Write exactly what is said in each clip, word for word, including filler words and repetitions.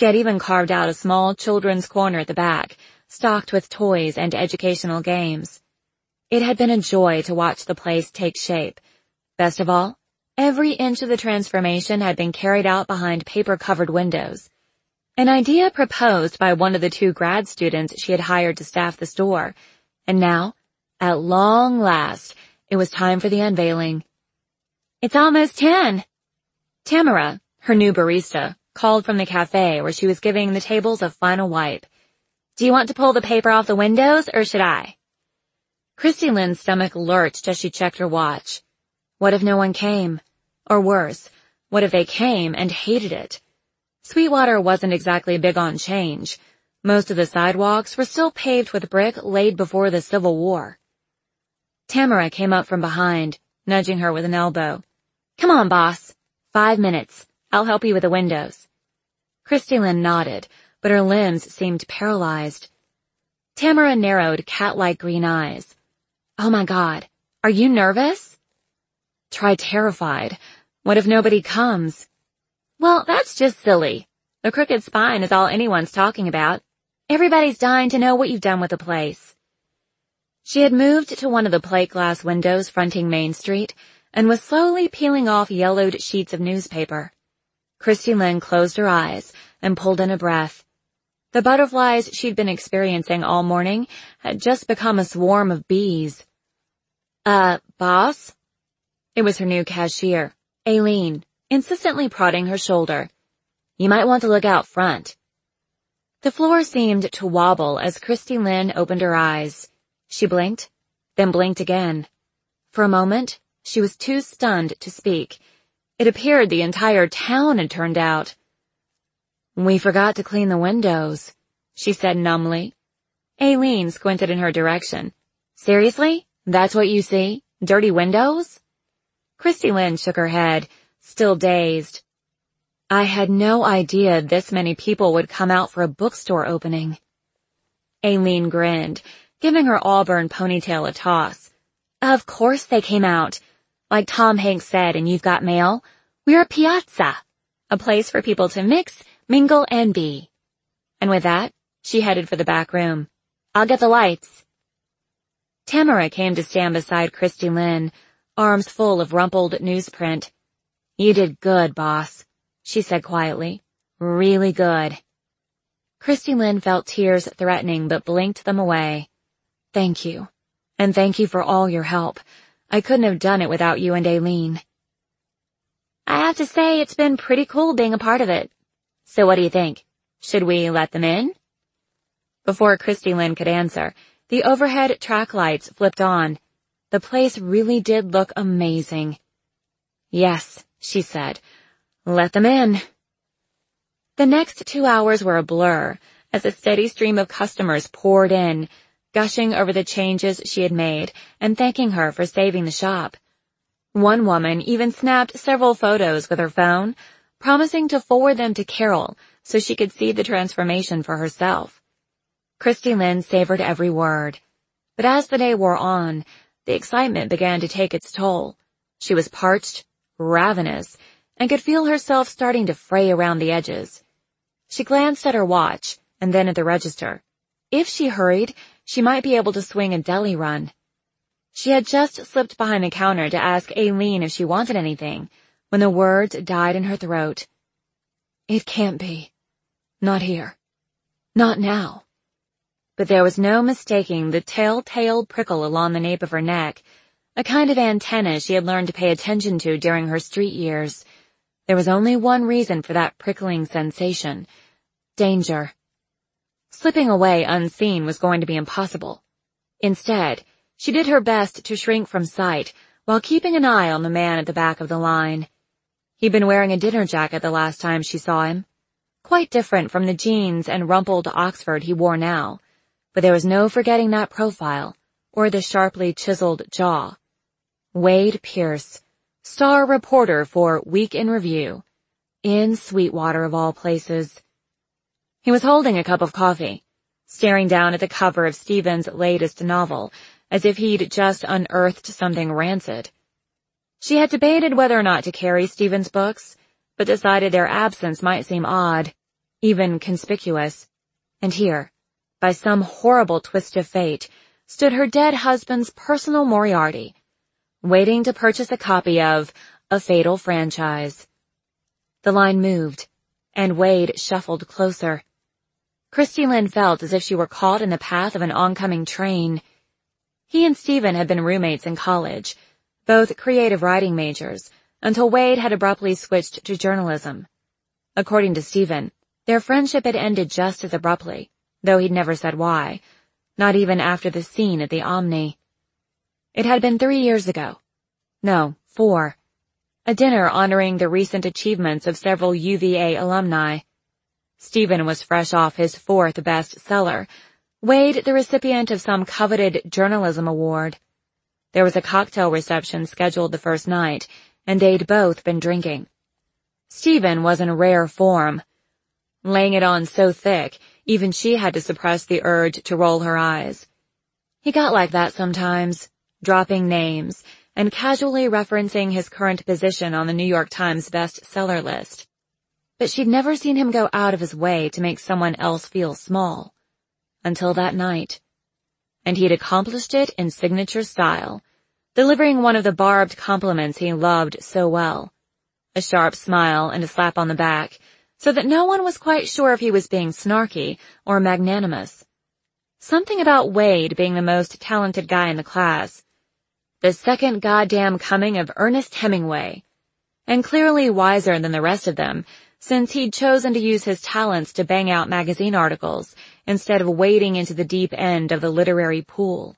She had even carved out a small children's corner at the back, stocked with toys and educational games. It had been a joy to watch the place take shape. Best of all, every inch of the transformation had been carried out behind paper-covered windows. An idea proposed by one of the two grad students she had hired to staff the store. And now, at long last, it was time for the unveiling. "It's almost ten." Tamara, her new barista, called from the cafe where she was giving the tables a final wipe. "Do you want to pull the paper off the windows, or should I?" Christy Lynn's stomach lurched as she checked her watch. What if no one came? Or worse, what if they came and hated it? Sweetwater wasn't exactly big on change. Most of the sidewalks were still paved with brick laid before the Civil War. Tamara came up from behind, nudging her with an elbow. "Come on, boss. Five minutes. I'll help you with the windows." Christy Lynn nodded, but her limbs seemed paralyzed. Tamara narrowed cat-like green eyes. "Oh my God, are you nervous?" Try terrified. What if nobody comes? "Well, that's just silly. The crooked spine is all anyone's talking about. Everybody's dying to know what you've done with the place." She had moved to one of the plate glass windows fronting Main Street and was slowly peeling off yellowed sheets of newspaper. Christy Lynn closed her eyes and pulled in a breath. The butterflies she'd been experiencing all morning had just become a swarm of bees. Uh, boss?" It was her new cashier, Aileen, insistently prodding her shoulder. "You might want to look out front." The floor seemed to wobble as Christy Lynn opened her eyes. She blinked, then blinked again. For a moment, she was too stunned to speak. It appeared the entire town had turned out. "We forgot to clean the windows," she said numbly. Aileen squinted in her direction. "Seriously? That's what you see? Dirty windows?" Christy Lynn shook her head, still dazed. "I had no idea this many people would come out for a bookstore opening." Aileen grinned, giving her auburn ponytail a toss. "Of course they came out. Like Tom Hanks said in You've Got Mail, we're a piazza, a place for people to mix, mingle, and be." And with that, she headed for the back room. "I'll get the lights." Tamara came to stand beside Christy Lynn, arms full of rumpled newsprint. "You did good, boss," she said quietly. "Really good." Christy Lynn felt tears threatening but blinked them away. "Thank you. And thank you for all your help. I couldn't have done it without you and Aileen." "I have to say it's been pretty cool being a part of it. So what do you think? Should we let them in?" Before Christy Lynn could answer, the overhead track lights flipped on. The place really did look amazing. "Yes," she said. "Let them in." The next two hours were a blur as a steady stream of customers poured in, gushing over the changes she had made and thanking her for saving the shop. One woman even snapped several photos with her phone, promising to forward them to Carol so she could see the transformation for herself. Christy Lynn savored every word. But as the day wore on, the excitement began to take its toll. She was parched, ravenous, and could feel herself starting to fray around the edges. She glanced at her watch and then at the register. If she hurried, she might be able to swing a deli run. She had just slipped behind the counter to ask Aileen if she wanted anything, when the words died in her throat. "It can't be. Not here. Not now." But there was no mistaking the telltale prickle along the nape of her neck, a kind of antenna she had learned to pay attention to during her street years. There was only one reason for that prickling sensation. Danger. Slipping away unseen was going to be impossible. Instead, she did her best to shrink from sight while keeping an eye on the man at the back of the line. He'd been wearing a dinner jacket the last time she saw him. Quite different from the jeans and rumpled Oxford he wore now, but there was no forgetting that profile, or the sharply chiseled jaw. Wade Pierce, star reporter for Week in Review, in Sweetwater of all places. He was holding a cup of coffee, staring down at the cover of Stephen's latest novel, as if he'd just unearthed something rancid. She had debated whether or not to carry Stephen's books, but decided their absence might seem odd. even conspicuous. And here, by some horrible twist of fate, stood her dead husband's personal Moriarty, waiting to purchase a copy of A Fatal Franchise. The line moved, and Wade shuffled closer. Christy Lynn felt as if she were caught in the path of an oncoming train. He and Stephen had been roommates in college, both creative writing majors, until Wade had abruptly switched to journalism. According to Stephen, their friendship had ended just as abruptly, though he'd never said why, not even after the scene at the Omni. It had been three years ago. No, four. A dinner honoring the recent achievements of several U V A alumni. Stephen was fresh off his fourth bestseller, Wade the recipient of some coveted journalism award. There was a cocktail reception scheduled the first night, and they'd both been drinking. Stephen was in rare form, laying it on so thick, even she had to suppress the urge to roll her eyes. He got like that sometimes, dropping names, and casually referencing his current position on the New York Times bestseller list. But she'd never seen him go out of his way to make someone else feel small. Until that night. And he'd accomplished it in signature style, delivering one of the barbed compliments he loved so well. A sharp smile and a slap on the back, so that no one was quite sure if he was being snarky or magnanimous. Something about Wade being the most talented guy in the class. The second goddamn coming of Ernest Hemingway. And clearly wiser than the rest of them, since he'd chosen to use his talents to bang out magazine articles instead of wading into the deep end of the literary pool.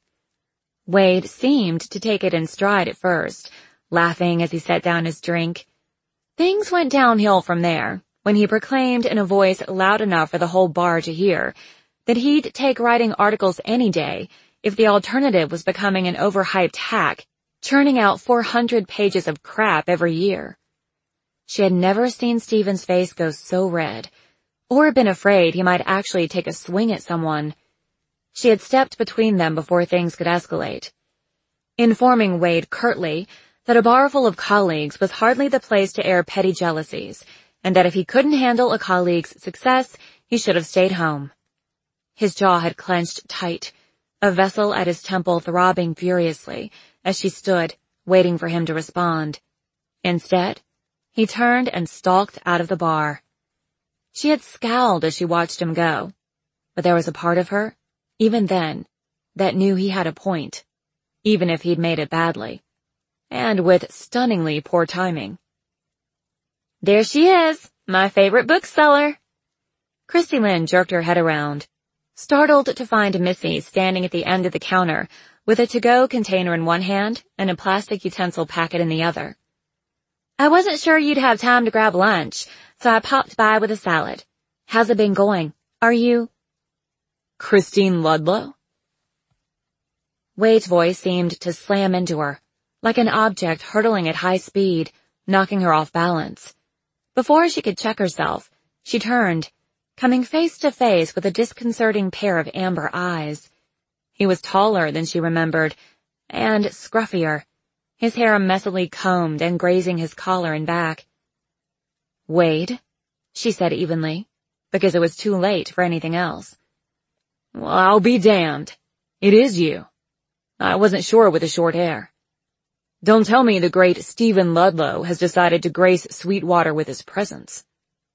Wade seemed to take it in stride at first, laughing as he set down his drink. Things went downhill from there, when he proclaimed in a voice loud enough for the whole bar to hear that he'd take writing articles any day if the alternative was becoming an overhyped hack, churning out four hundred pages of crap every year. She had never seen Stephen's face go so red, or been afraid he might actually take a swing at someone. She had stepped between them before things could escalate, informing Wade curtly that a bar full of colleagues was hardly the place to air petty jealousies, and that if he couldn't handle a colleague's success, he should have stayed home. His jaw had clenched tight, a vessel at his temple throbbing furiously as she stood, waiting for him to respond. Instead, he turned and stalked out of the bar. She had scowled as she watched him go, but there was a part of her, even then, that knew he had a point, even if he'd made it badly, and with stunningly poor timing. There she is, my favorite bookseller. Christy Lynn jerked her head around, startled to find Missy standing at the end of the counter with a to-go container in one hand and a plastic utensil packet in the other. I wasn't sure you'd have time to grab lunch, so I popped by with a salad. How's it been going? Are you... Christine Ludlow? Wade's voice seemed to slam into her, like an object hurtling at high speed, knocking her off balance. Before she could check herself, she turned, coming face to face with a disconcerting pair of amber eyes. He was taller than she remembered, and scruffier, his hair messily combed and grazing his collar and back. Wade, she said evenly, because it was too late for anything else. Well, I'll be damned. It is you. I wasn't sure with the short hair. Don't tell me the great Stephen Ludlow has decided to grace Sweetwater with his presence.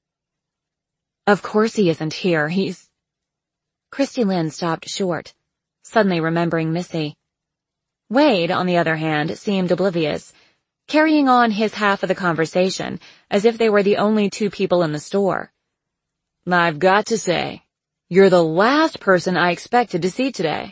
Of course he isn't here, he's... Christy Lynn stopped short, suddenly remembering Missy. Wade, on the other hand, seemed oblivious, carrying on his half of the conversation as if they were the only two people in the store. I've got to say, you're the last person I expected to see today.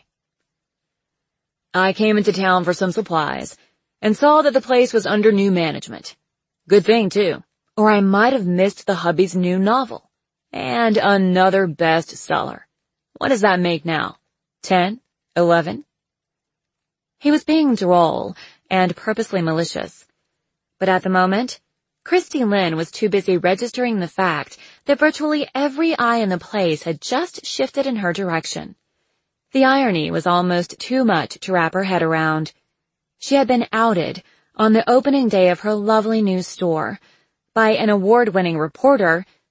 I came into town for some supplies and saw that the place was under new management. Good thing, too, or I might have missed the hubby's new novel. And another bestseller. What does that make now? Ten? Eleven? He was being droll and purposely malicious. But at the moment, Christy Lynn was too busy registering the fact that virtually every eye in the place had just shifted in her direction. The irony was almost too much to wrap her head around. She had been outed on the opening day of her lovely new store by an award-winning reporter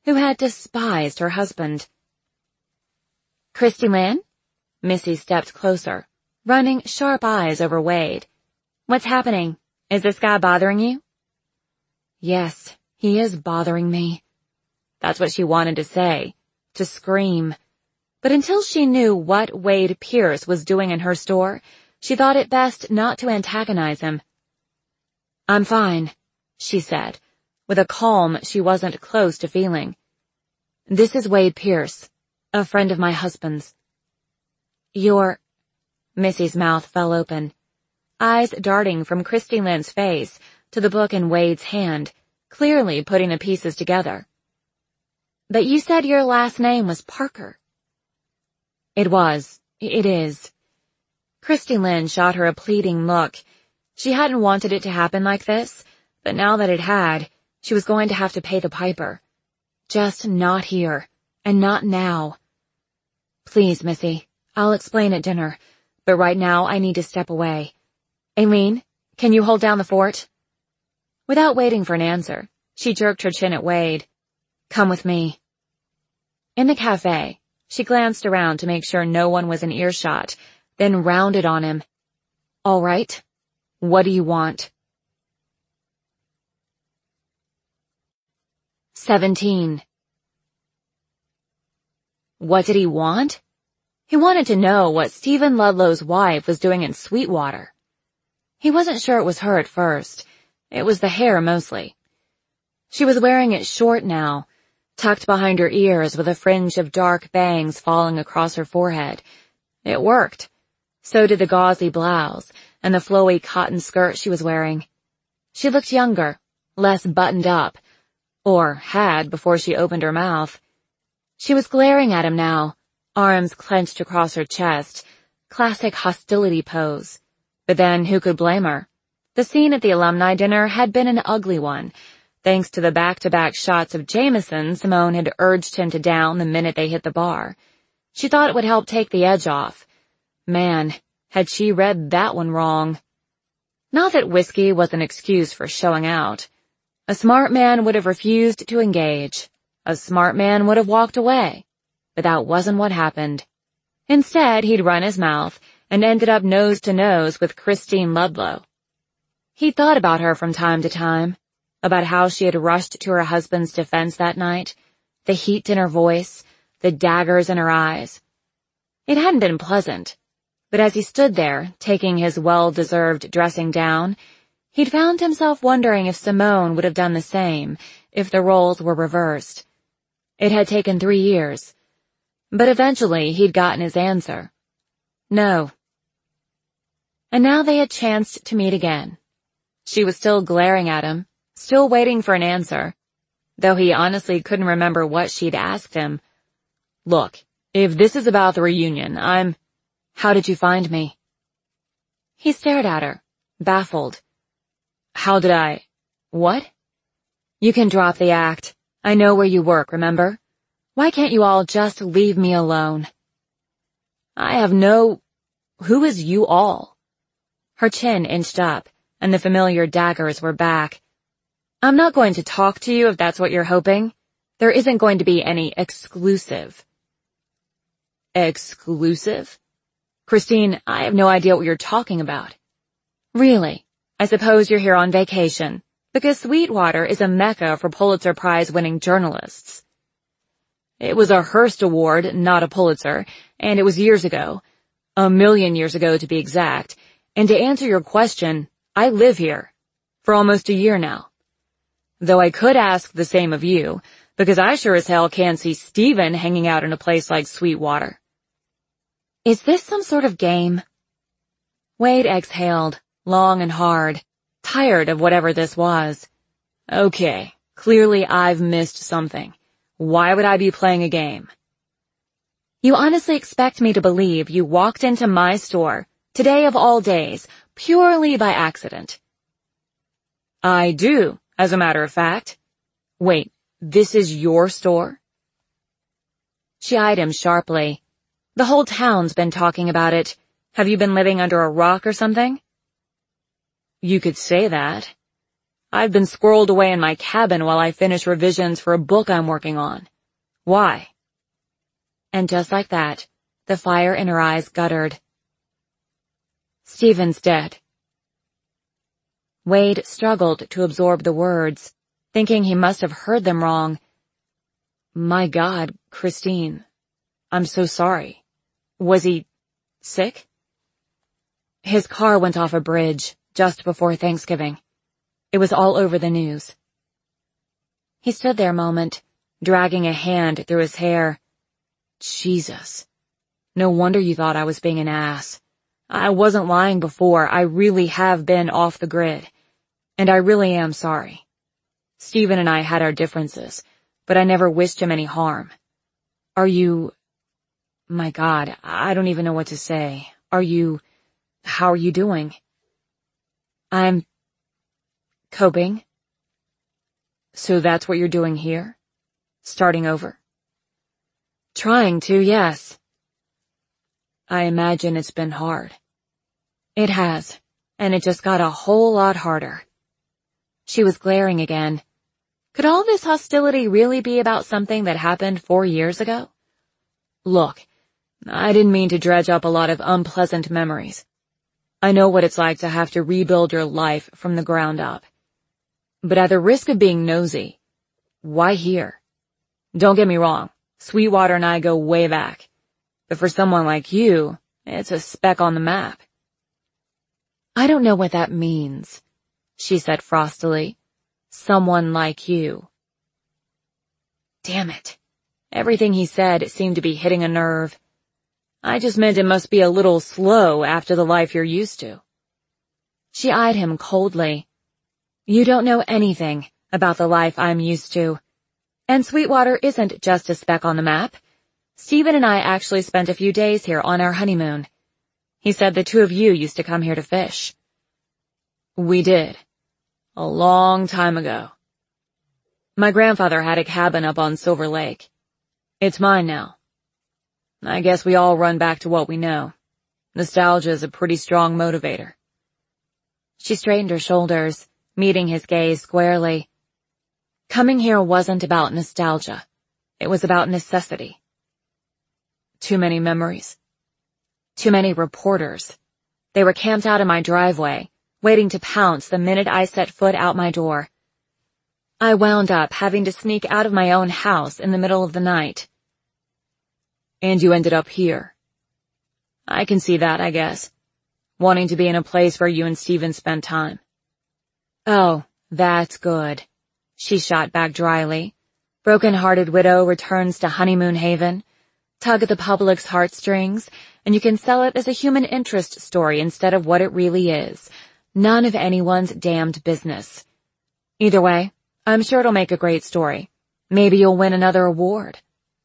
who had despised her husband. Christy Lynn? Missy stepped closer, running sharp eyes over Wade. What's happening? Is this guy bothering you? Yes, he is bothering me. That's what she wanted to say, to scream. But until she knew what Wade Pierce was doing in her store, she thought it best not to antagonize him. I'm fine, she said, with a calm she wasn't close to feeling. This is Wade Pierce, a friend of my husband's. You're... Missy's mouth fell open, eyes darting from Christy Lynn's face to the book in Wade's hand, clearly putting the pieces together. But you said your last name was Parker. It was. It is. Christy Lynn shot her a pleading look. She hadn't wanted it to happen like this, but now that it had, she was going to have to pay the piper. Just not here, and not now. Please, Missy, I'll explain at dinner, but right now I need to step away. Aileen, can you hold down the fort? Without waiting for an answer, she jerked her chin at Wade. Come with me. In the cafe, she glanced around to make sure no one was in earshot, then rounded on him. All right, what do you want? Seventeen. What did he want? He wanted to know what Stephen Ludlow's wife was doing in Sweetwater. He wasn't sure it was her at first. It was the hair mostly. She was wearing it short now, tucked behind her ears with a fringe of dark bangs falling across her forehead. It worked. So did the gauzy blouse and the flowy cotton skirt she was wearing. She looked younger, less buttoned up, or had before she opened her mouth. She was glaring at him now, arms clenched across her chest, classic hostility pose. But then who could blame her? The scene at the alumni dinner had been an ugly one, thanks to the back-to-back shots of Jameson Simone had urged him to down the minute they hit the bar. She thought it would help take the edge off. Man, had she read that one wrong. Not that whiskey was an excuse for showing out. A smart man would have refused to engage. A smart man would have walked away. But that wasn't what happened. Instead, he'd run his mouth and ended up nose to nose with Christine Ludlow. He thought about her from time to time, about how she had rushed to her husband's defense that night, the heat in her voice, the daggers in her eyes. It hadn't been pleasant, but as he stood there, taking his well-deserved dressing down, he'd found himself wondering if Simone would have done the same if the roles were reversed. It had taken three years, but eventually he'd gotten his answer. No. And now they had chanced to meet again. She was still glaring at him, still waiting for an answer, though he honestly couldn't remember what she'd asked him. Look, if this is about the reunion, I'm... How did you find me? He stared at her, baffled. How did I... What? You can drop the act. I know where you work, remember? Why can't you all just leave me alone? I have no... Who is you all? Her chin inched up, and the familiar daggers were back. I'm not going to talk to you if that's what you're hoping. There isn't going to be any exclusive. Exclusive? Christine, I have no idea what you're talking about. Really? I suppose you're here on vacation, because Sweetwater is a mecca for Pulitzer Prize-winning journalists. It was a Hearst Award, not a Pulitzer, and it was years ago. A million years ago to be exact. And to answer your question, I live here. For almost a year now. Though I could ask the same of you, because I sure as hell can't see Stephen hanging out in a place like Sweetwater. Is this some sort of game? Wade exhaled, long and hard, tired of whatever this was. Okay, clearly I've missed something. Why would I be playing a game? You honestly expect me to believe you walked into my store, today of all days, purely by accident? I do, as a matter of fact. Wait, this is your store? She eyed him sharply. The whole town's been talking about it. Have you been living under a rock or something? You could say that. I've been squirreled away in my cabin while I finish revisions for a book I'm working on. Why?" And just like that, the fire in her eyes guttered. "Stephen's dead." Wade struggled to absorb the words, thinking he must have heard them wrong. "My God, Christine, I'm so sorry. Was he sick?" "His car went off a bridge just before Thanksgiving. It was all over the news." He stood there a moment, dragging a hand through his hair. "Jesus. No wonder you thought I was being an ass. I wasn't lying before. I really have been off the grid. And I really am sorry. Stephen and I had our differences, but I never wished him any harm. Are you... My God, I don't even know what to say. Are you... How are you doing?" "I'm... coping." "So that's what you're doing here? Starting over?" "Trying to, yes." "I imagine it's been hard." "It has, and it just got a whole lot harder." She was glaring again. Could all this hostility really be about something that happened four years ago? "Look, I didn't mean to dredge up a lot of unpleasant memories. I know what it's like to have to rebuild your life from the ground up. But at the risk of being nosy, why here? Don't get me wrong, Sweetwater and I go way back. But for someone like you, it's a speck on the map." "I don't know what that means," she said frostily. "Someone like you." Damn it. Everything he said seemed to be hitting a nerve. "I just meant it must be a little slow after the life you're used to." She eyed him coldly. "You don't know anything about the life I'm used to. And Sweetwater isn't just a speck on the map. Stephen and I actually spent a few days here on our honeymoon. He said the two of you used to come here to fish." "We did. A long time ago. My grandfather had a cabin up on Silver Lake. It's mine now. I guess we all run back to what we know. Nostalgia is a pretty strong motivator." She straightened her shoulders, meeting his gaze squarely. Coming here wasn't about nostalgia. It was about necessity. Too many memories. Too many reporters. They were camped out in my driveway, waiting to pounce the minute I set foot out my door. I wound up having to sneak out of my own house in the middle of the night. "And you ended up here. I can see that, I guess. Wanting to be in a place where you and Stephen spent time." "Oh, that's good," she shot back dryly. Broken-hearted widow returns to honeymoon haven. Tug at the public's heartstrings, and you can sell it as a human interest story instead of what it really is. None of anyone's damned business. Either way, I'm sure it'll make a great story. Maybe you'll win another award.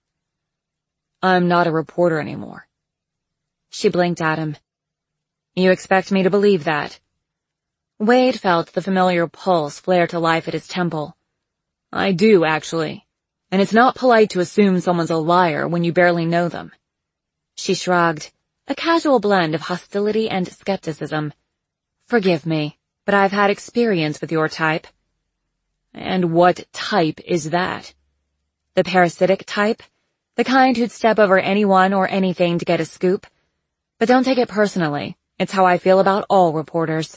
"I'm not a reporter anymore." She blinked at him. "You expect me to believe that?" Wade felt the familiar pulse flare to life at his temple. "I do, actually. And it's not polite to assume someone's a liar when you barely know them." She shrugged, a casual blend of hostility and skepticism. "Forgive me, but I've had experience with your type." "And what type is that?" "The parasitic type. The kind who'd step over anyone or anything to get a scoop. But don't take it personally. It's how I feel about all reporters."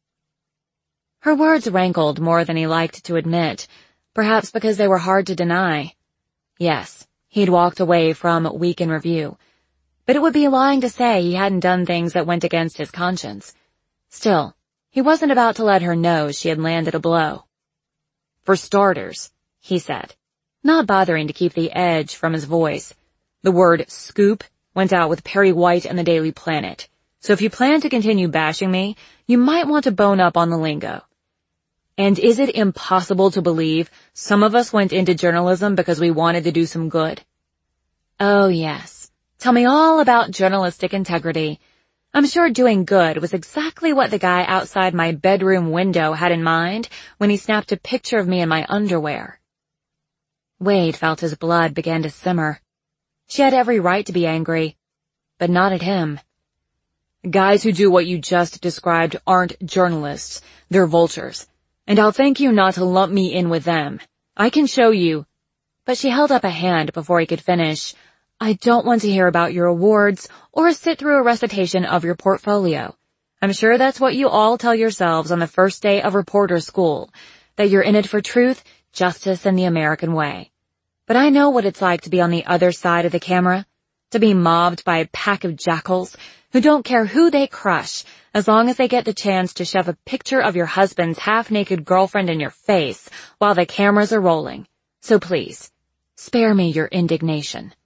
Her words rankled more than he liked to admit, perhaps because they were hard to deny. Yes, he'd walked away from Week in Review, but it would be lying to say he hadn't done things that went against his conscience. Still, he wasn't about to let her know she had landed a blow. "For starters," he said, not bothering to keep the edge from his voice, "the word scoop went out with Perry White and the Daily Planet, so if you plan to continue bashing me, you might want to bone up on the lingo. And is it impossible to believe some of us went into journalism because we wanted to do some good?" "Oh, yes. Tell me all about journalistic integrity. I'm sure doing good was exactly what the guy outside my bedroom window had in mind when he snapped a picture of me in my underwear." Wade felt his blood begin to simmer. She had every right to be angry, but not at him. "Guys who do what you just described aren't journalists. They're vultures. And I'll thank you not to lump me in with them. I can show you. But she held up a hand before he could finish. I don't want to hear about your awards or sit through a recitation of your portfolio. I'm sure that's what you all tell yourselves on the first day of reporter school, that you're in it for truth, justice, and the American way. But I know what it's like to be on the other side of the camera, to be mobbed by a pack of jackals who don't care who they crush as long as they get the chance to shove a picture of your husband's half-naked girlfriend in your face while the cameras are rolling. So please, spare me your indignation.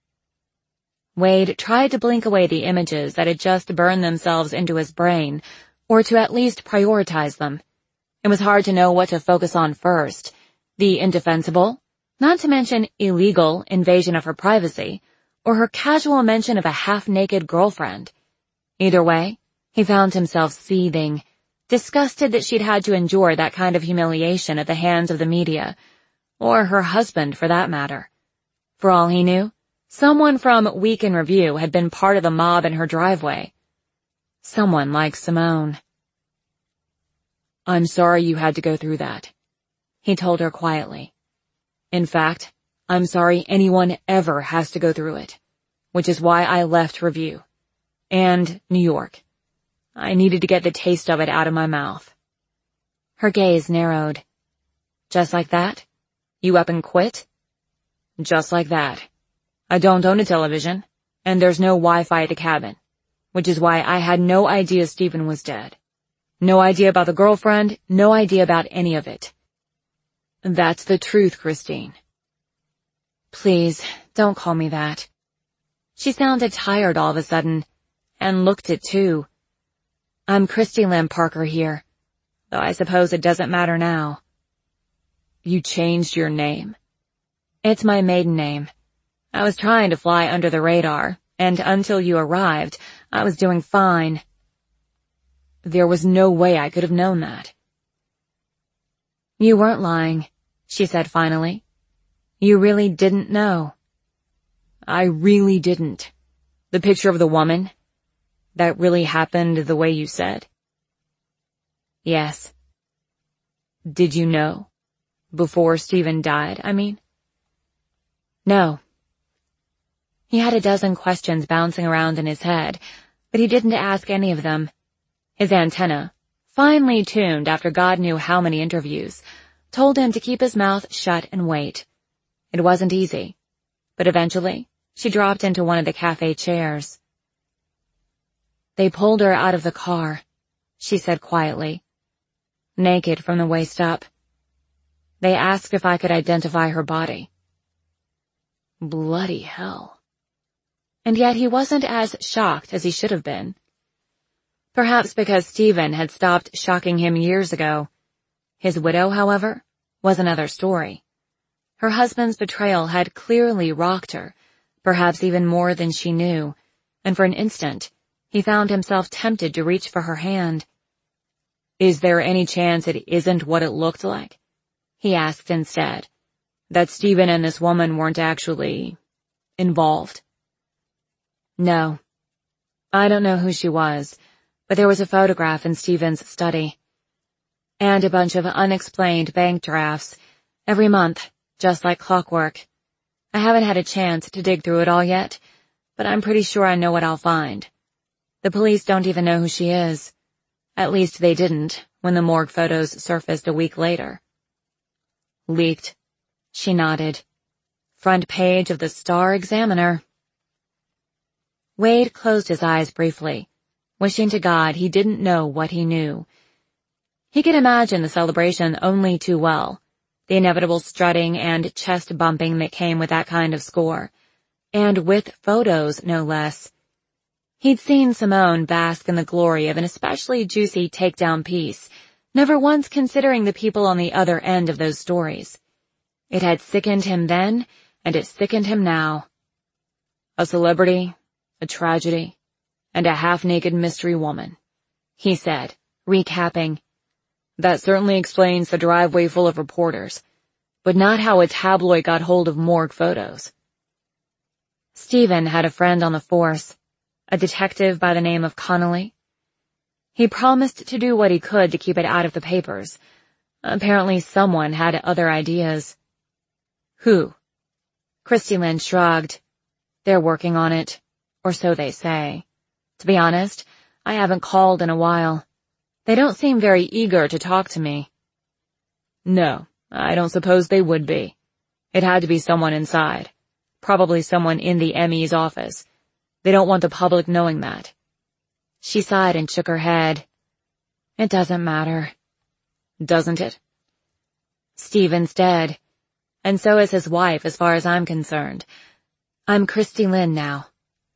Wade tried to blink away the images that had just burned themselves into his brain, or to at least prioritize them. It was hard to know what to focus on first. The indefensible, not to mention illegal, invasion of her privacy, or her casual mention of a half-naked girlfriend. Either way, he found himself seething, disgusted that she'd had to endure that kind of humiliation at the hands of the media, or her husband for that matter. For all he knew, someone from Week in Review had been part of the mob in her driveway. Someone like Simone. I'm sorry you had to go through that, he told her quietly. In fact, I'm sorry anyone ever has to go through it, which is why I left Review. And New York. I needed to get the taste of it out of my mouth. Her gaze narrowed. Just like that? You up and quit? Just like that. I don't own a television, and there's no Wi-Fi at the cabin, which is why I had no idea Stephen was dead. No idea about the girlfriend, no idea about any of it. That's the truth, Christine. Please, don't call me that. She sounded tired all of a sudden, and looked it too. I'm Christy Lynn Parker here, though I suppose it doesn't matter now. You changed your name? It's my maiden name. I was trying to fly under the radar, and until you arrived, I was doing fine. There was no way I could have known that. You weren't lying, she said finally. You really didn't know. I really didn't. The picture of the woman? That really happened the way you said? Yes. Did you know? Before Stephen died, I mean? No. He had a dozen questions bouncing around in his head, but he didn't ask any of them. His antenna, finely tuned after God knew how many interviews, told him to keep his mouth shut and wait. It wasn't easy, but eventually she dropped into one of the cafe chairs. They pulled her out of the car, she said quietly, naked from the waist up. They asked if I could identify her body. Bloody hell. And yet he wasn't as shocked as he should have been. Perhaps because Stephen had stopped shocking him years ago. His widow, however, was another story. Her husband's betrayal had clearly rocked her, perhaps even more than she knew, and for an instant, he found himself tempted to reach for her hand. Is there any chance it isn't what it looked like? He asked instead. That Stephen and this woman weren't actually involved? No. I don't know who she was, but there was a photograph in Stephen's study. And a bunch of unexplained bank drafts, every month, just like clockwork. I haven't had a chance to dig through it all yet, but I'm pretty sure I know what I'll find. The police don't even know who she is. At least they didn't when the morgue photos surfaced a week later. Leaked. She nodded. Front page of the Star-Examiner. Wade closed his eyes briefly, wishing to God he didn't know what he knew. He could imagine the celebration only too well, the inevitable strutting and chest bumping that came with that kind of score, and with photos, no less. He'd seen Simone bask in the glory of an especially juicy takedown piece, never once considering the people on the other end of those stories. It had sickened him then, and it sickened him now. A celebrity, a tragedy, and a half-naked mystery woman, he said, recapping. That certainly explains the driveway full of reporters, but not how a tabloid got hold of morgue photos. Stephen had a friend on the force, a detective by the name of Connolly. He promised to do what he could to keep it out of the papers, Apparently someone had other ideas. Who? Christy Lynn shrugged. They're working on it, or so they say. To be honest, I haven't called in a while. They don't seem very eager to talk to me. No, I don't suppose they would be. It had to be someone inside. Probably someone in the M E's office. They don't want the public knowing that. She sighed and shook her head. It doesn't matter. Doesn't it? Stephen's dead. And so is his wife as far as I'm concerned. I'm Christy Lynn now.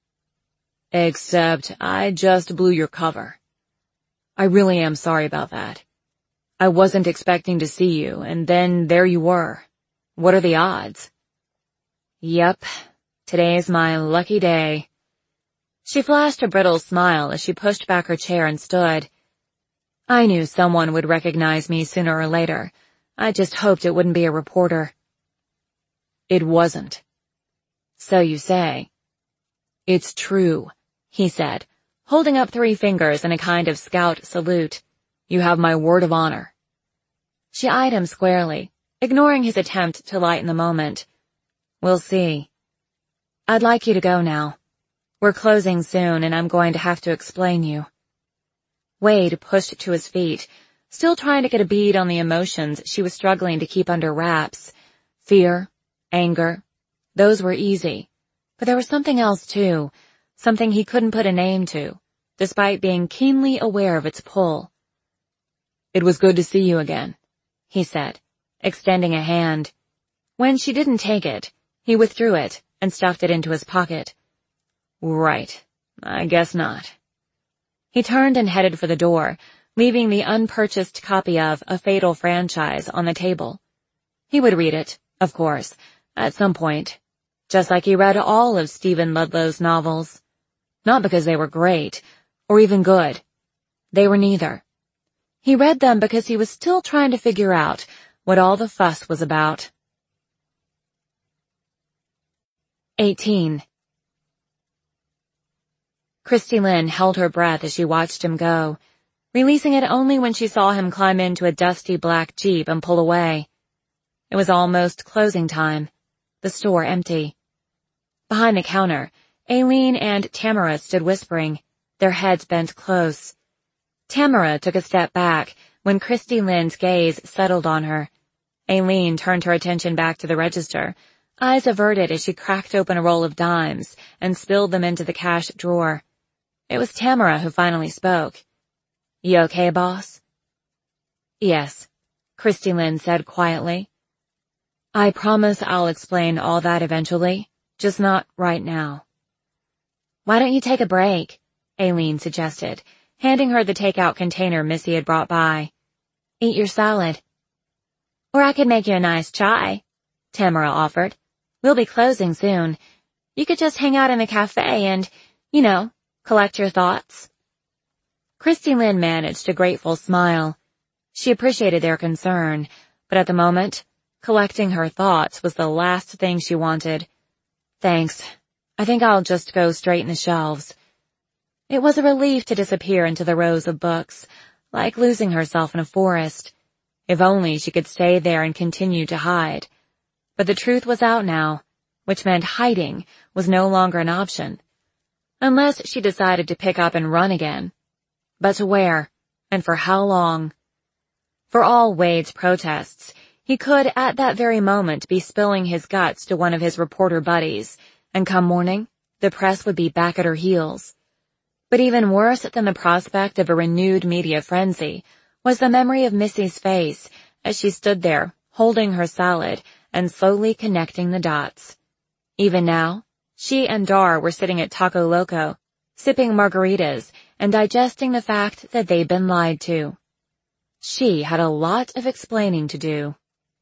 Except I just blew your cover. I really am sorry about that. I wasn't expecting to see you, and then there you were. What are the odds? Yep, today's my lucky day. She flashed a brittle smile as she pushed back her chair and stood. I knew someone would recognize me sooner or later. I just hoped it wouldn't be a reporter. It wasn't. So you say. It's true, he said, holding up three fingers in a kind of scout salute. You have my word of honor. She eyed him squarely, ignoring his attempt to lighten the moment. We'll see. I'd like you to go now. We're closing soon, and I'm going to have to explain you. Wade pushed to his feet, still trying to get a bead on the emotions she was struggling to keep under wraps. Fear, anger, those were easy. But there was something else too, something he couldn't put a name to, despite being keenly aware of its pull. It was good to see you again, he said, extending a hand. When she didn't take it, he withdrew it and stuffed it into his pocket. Right, I guess not. He turned and headed for the door, leaving the unpurchased copy of A Fatal Franchise on the table. He would read it, of course, at some point, just like he read all of Stephen Ludlow's novels. Not because they were great, or even good. They were neither. He read them because he was still trying to figure out what all the fuss was about. eighteen. Christy Lynn held her breath as she watched him go, releasing it only when she saw him climb into a dusty black Jeep and pull away. It was almost closing time, the store empty. Behind the counter, Aileen and Tamara stood whispering, their heads bent close. Tamara took a step back when Christy Lynn's gaze settled on her. Aileen turned her attention back to the register, eyes averted as she cracked open a roll of dimes and spilled them into the cash drawer. It was Tamara who finally spoke. You okay, boss? Yes, Christy Lynn said quietly. I promise I'll explain all that eventually, just not right now. Why don't you take a break? Aileen suggested, handing her the takeout container Missy had brought by. Eat your salad. Or I could make you a nice chai, Tamara offered. We'll be closing soon. You could just hang out in the cafe and, you know, collect your thoughts. Christy Lynn managed a grateful smile. She appreciated their concern, but at the moment, collecting her thoughts was the last thing she wanted. Thanks. I think I'll just go straighten the shelves. It was a relief to disappear into the rows of books, like losing herself in a forest. If only she could stay there and continue to hide. But the truth was out now, which meant hiding was no longer an option. Unless she decided to pick up and run again. But to where, and for how long? For all Wade's protests, he could at that very moment be spilling his guts to one of his reporter buddies, and come morning, the press would be back at her heels. But even worse than the prospect of a renewed media frenzy was the memory of Missy's face as she stood there, holding her salad and slowly connecting the dots. Even now, she and Dar were sitting at Taco Loco, sipping margaritas and digesting the fact that they'd been lied to. She had a lot of explaining to do.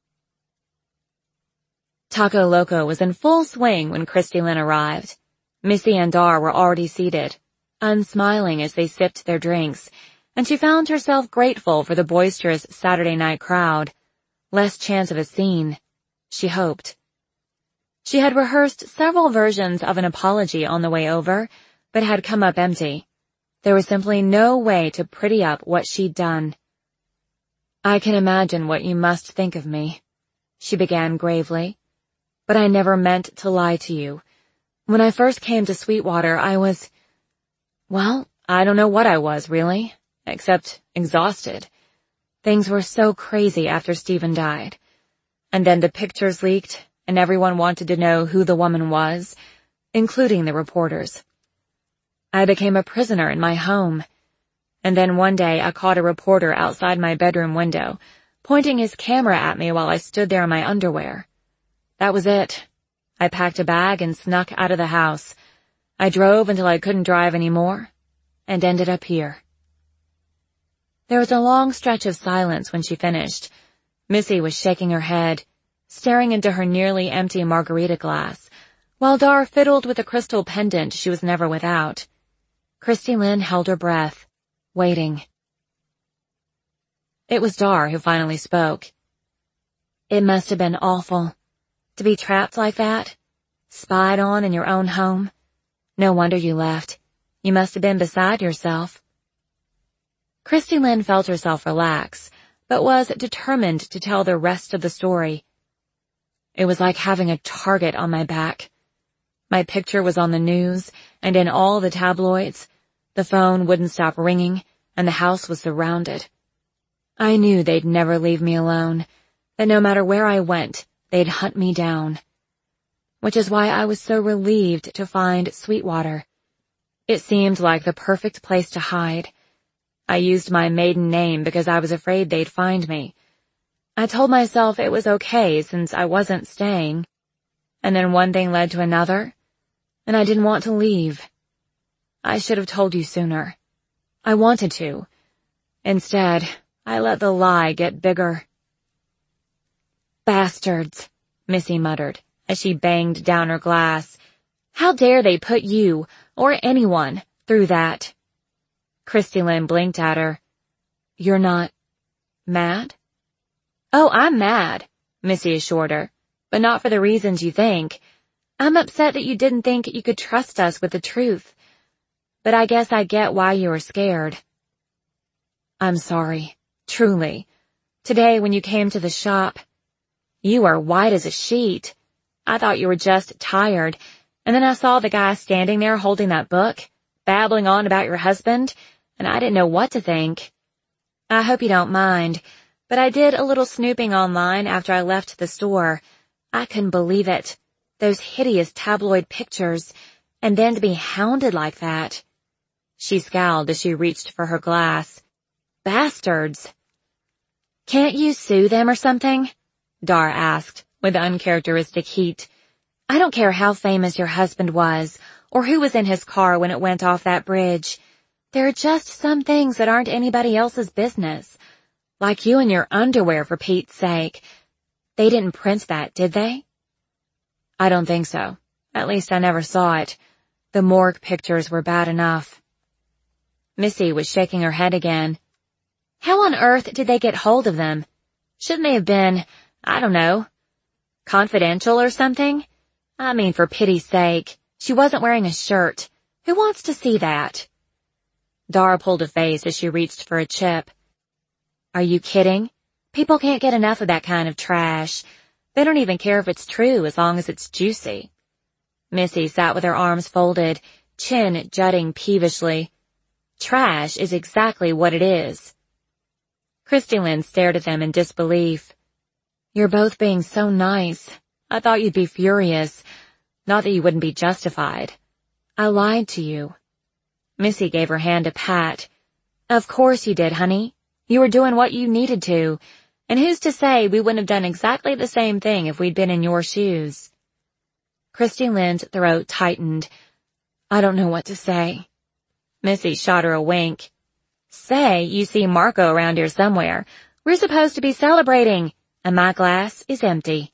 Taco Loco was in full swing when Christy Lynn arrived. Missy and Dar were already seated, unsmiling as they sipped their drinks, and she found herself grateful for the boisterous Saturday night crowd. Less chance of a scene, she hoped. She had rehearsed several versions of an apology on the way over, but had come up empty. There was simply no way to pretty up what she'd done. I can imagine what you must think of me, she began gravely. But I never meant to lie to you. When I first came to Sweetwater, I was, well, I don't know what I was, really, except exhausted. Things were so crazy after Stephen died. And then the pictures leaked, and everyone wanted to know who the woman was, including the reporters. I became a prisoner in my home. And then one day I caught a reporter outside my bedroom window, pointing his camera at me while I stood there in my underwear. That was it. I packed a bag and snuck out of the house. I drove until I couldn't drive anymore, and ended up here. There was a long stretch of silence when she finished. Missy was shaking her head, staring into her nearly empty margarita glass, while Dar fiddled with a crystal pendant she was never without. Christy Lynn held her breath, waiting. It was Dar who finally spoke. It must have been awful. To be trapped like that? Spied on in your own home? No wonder you left. You must have been beside yourself. Christy Lynn felt herself relax, but was determined to tell the rest of the story. It was like having a target on my back. My picture was on the news, and in all the tabloids. The phone wouldn't stop ringing, and the house was surrounded. I knew they'd never leave me alone, that no matter where I went, they'd hunt me down. Which is why I was so relieved to find Sweetwater. It seemed like the perfect place to hide. I used my maiden name because I was afraid they'd find me. I told myself it was okay since I wasn't staying. And then one thing led to another, and I didn't want to leave. I should have told you sooner. I wanted to. Instead, I let the lie get bigger. Bastards, Missy muttered as she banged down her glass. How dare they put you, or anyone, through that? Christy Lynn blinked at her. You're not mad? Oh, I'm mad, Missy assured her, but not for the reasons you think. I'm upset that you didn't think you could trust us with the truth. But I guess I get why you were scared. I'm sorry, truly. Today when you came to the shop, you were white as a sheet. I thought you were just tired, and then I saw the guy standing there holding that book, babbling on about your husband, and I didn't know what to think. I hope you don't mind, but I did a little snooping online after I left the store. I couldn't believe it. Those hideous tabloid pictures, and then to be hounded like that. She scowled as she reached for her glass. Bastards. Can't you sue them or something? Dar asked, with uncharacteristic heat. I don't care how famous your husband was, or who was in his car when it went off that bridge. There are just some things that aren't anybody else's business. Like you and your underwear, for Pete's sake. They didn't print that, did they? I don't think so. At least I never saw it. The morgue pictures were bad enough. Missy was shaking her head again. How on earth did they get hold of them? Shouldn't they have been, I don't know, confidential or something? I mean, for pity's sake, she wasn't wearing a shirt. Who wants to see that? Dara pulled a face as she reached for a chip. Are you kidding? People can't get enough of that kind of trash. They don't even care if it's true as long as it's juicy. Missy sat with her arms folded, chin jutting peevishly. Trash is exactly what it is. Christy Lynn stared at them in disbelief. You're both being so nice. I thought you'd be furious. Not that you wouldn't be justified. I lied to you. Missy gave her hand a pat. Of course you did, honey. You were doing what you needed to. And who's to say we wouldn't have done exactly the same thing if we'd been in your shoes? Christy Lynn's throat tightened. I don't know what to say. Missy shot her a wink. Say you see Marco around here somewhere. We're supposed to be celebrating, and my glass is empty.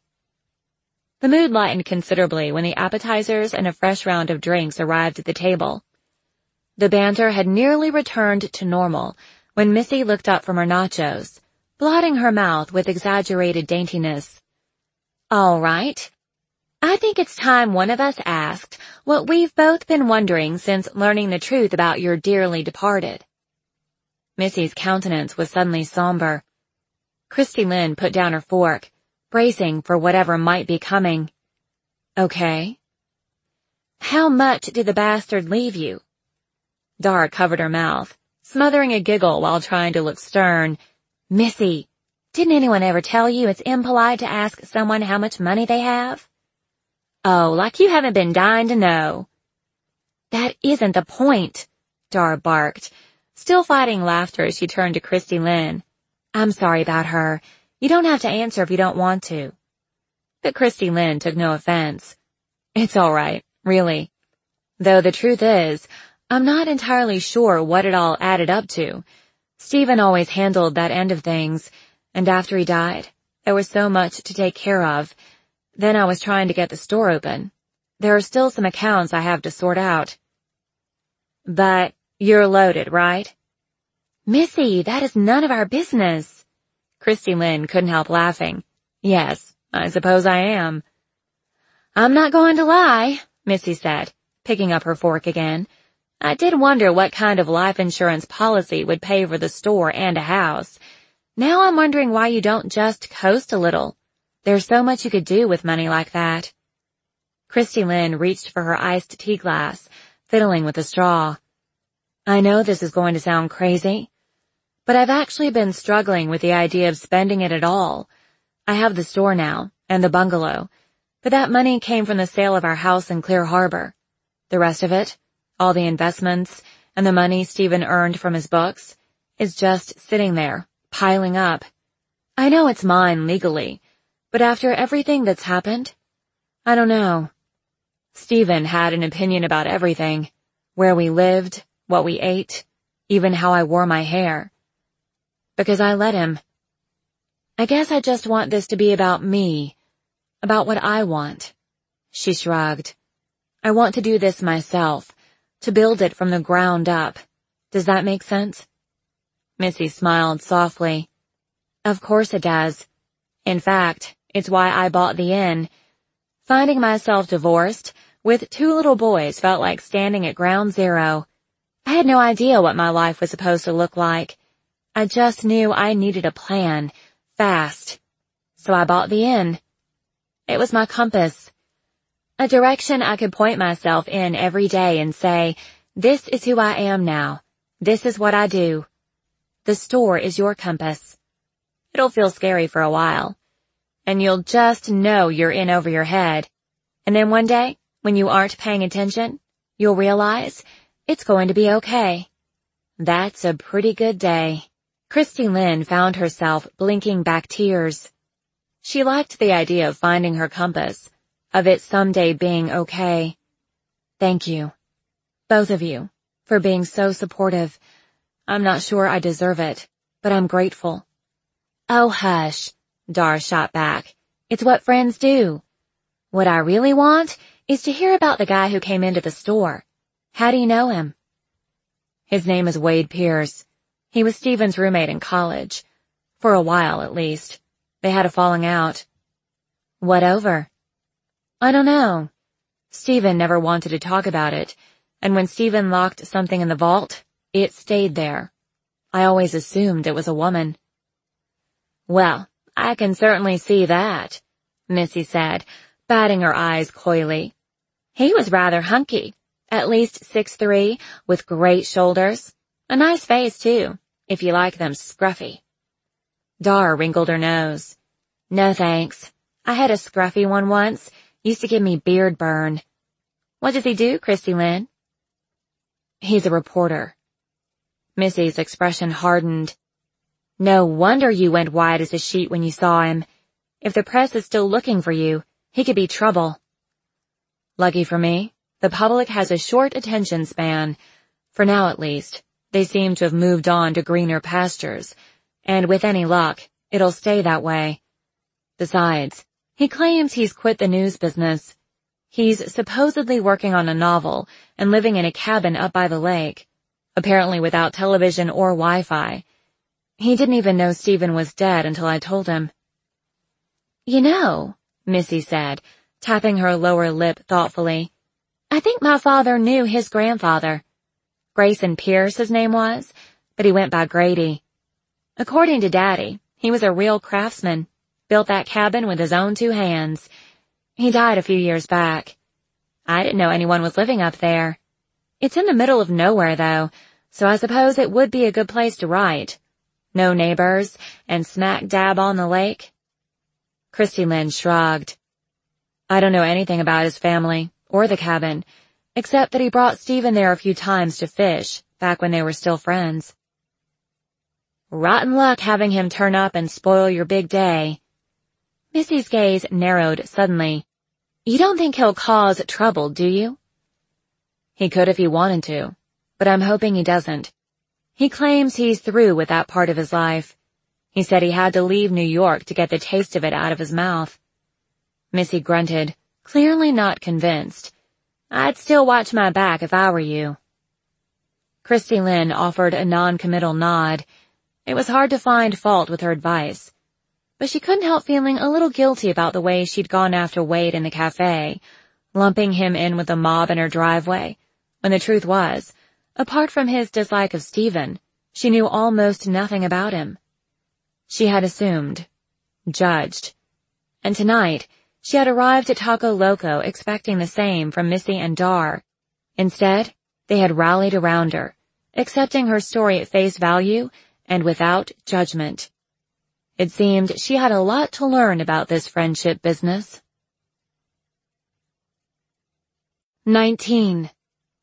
The mood lightened considerably when the appetizers and a fresh round of drinks arrived at the table. The banter had nearly returned to normal when Missy looked up from her nachos, blotting her mouth with exaggerated daintiness. All right. I think it's time one of us asked what we've both been wondering since learning the truth about your dearly departed. Missy's countenance was suddenly somber. Christy Lynn put down her fork, bracing for whatever might be coming. Okay. How much did the bastard leave you? Dar covered her mouth, smothering a giggle while trying to look stern. Missy, didn't anyone ever tell you it's impolite to ask someone how much money they have? Oh, like you haven't been dying to know. That isn't the point, Dar barked, still fighting laughter as she turned to Christy Lynn. I'm sorry about her. You don't have to answer if you don't want to. But Christy Lynn took no offense. It's all right, really. Though the truth is, I'm not entirely sure what it all added up to. Stephen always handled that end of things, and after he died, there was so much to take care of. Then I was trying to get the store open. There are still some accounts I have to sort out. But you're loaded, right? Missy, that is none of our business. Christy Lynn couldn't help laughing. Yes, I suppose I am. I'm not going to lie, Missy said, picking up her fork again. I did wonder what kind of life insurance policy would pay for the store and a house. Now I'm wondering why you don't just coast a little. There's so much you could do with money like that. Christy Lynn reached for her iced tea glass, fiddling with a straw. I know this is going to sound crazy, but I've actually been struggling with the idea of spending it at all. I have the store now, and the bungalow, but that money came from the sale of our house in Clear Harbor. The rest of it, all the investments, and the money Stephen earned from his books, is just sitting there, piling up. I know it's mine legally, but after everything that's happened, I don't know. Stephen had an opinion about everything, where we lived, what we ate, even how I wore my hair. Because I let him. I guess I just want this to be about me, about what I want. She shrugged. I want to do this myself, to build it from the ground up. Does that make sense? Missy smiled softly. Of course it does. In fact, it's why I bought the inn. Finding myself divorced, with two little boys felt like standing at ground zero. I had no idea what my life was supposed to look like. I just knew I needed a plan, fast. So I bought the inn. It was my compass. A direction I could point myself in every day and say, this is who I am now. This is what I do. The store is your compass. It'll feel scary for a while. And you'll just know you're in over your head. And then one day, when you aren't paying attention, you'll realize it's going to be okay. That's a pretty good day. Christy Lynn found herself blinking back tears. She liked the idea of finding her compass, of it someday being okay. Thank you, both of you, for being so supportive. I'm not sure I deserve it, but I'm grateful. Oh, hush, Dar shot back. It's what friends do. What I really want is to hear about the guy who came into the store. How do you know him? His name is Wade Pierce. He was Stephen's roommate in college. For a while, at least. They had a falling out. What over? I don't know. Stephen never wanted to talk about it, and when Stephen locked something in the vault, it stayed there. I always assumed it was a woman. Well, I can certainly see that, Missy said, batting her eyes coyly. He was rather hunky, at least six three, with great shoulders. A nice face, too, if you like them scruffy. Dar wrinkled her nose. No thanks. I had a scruffy one once. Used to give me beard burn. What does he do, Christy Lynn? He's a reporter. Missy's expression hardened. No wonder you went white as a sheet when you saw him. If the press is still looking for you, he could be trouble. Lucky for me, the public has a short attention span. For now at least, they seem to have moved on to greener pastures, and with any luck, it'll stay that way. Besides, he claims he's quit the news business. He's supposedly working on a novel and living in a cabin up by the lake, apparently without television or Wi-Fi. He didn't even know Stephen was dead until I told him. You know, Missy said, tapping her lower lip thoughtfully, I think my father knew his grandfather. Grayson Pierce his name was, but he went by Grady. According to Daddy, He was a real craftsman, built that cabin with his own two hands. He died a few years back. I didn't know anyone was living up there. It's in the middle of nowhere, though, so I suppose it would be a good place to write. No neighbors, and smack dab on the lake. Christy Lynn shrugged. I don't know anything about his family, or the cabin, except that he brought Stephen there a few times to fish, back when they were still friends. Rotten luck having him turn up and spoil your big day. Missy's gaze narrowed suddenly. You don't think he'll cause trouble, do you? He could if he wanted to, but I'm hoping he doesn't. He claims he's through with that part of his life. He said he had to leave New York to get the taste of it out of his mouth. Missy grunted, clearly not convinced. I'd still watch my back if I were you. Christy Lynn offered a non-committal nod. It was hard to find fault with her advice, but she couldn't help feeling a little guilty about the way she'd gone after Wade in the cafe, lumping him in with the mob in her driveway, when the truth was, apart from his dislike of Stephen, she knew almost nothing about him. She had assumed, judged, and tonight she had arrived at Taco Loco expecting the same from Missy and Dar. Instead, they had rallied around her, accepting her story at face value and without judgment. It seemed she had a lot to learn about this friendship business. nineteen.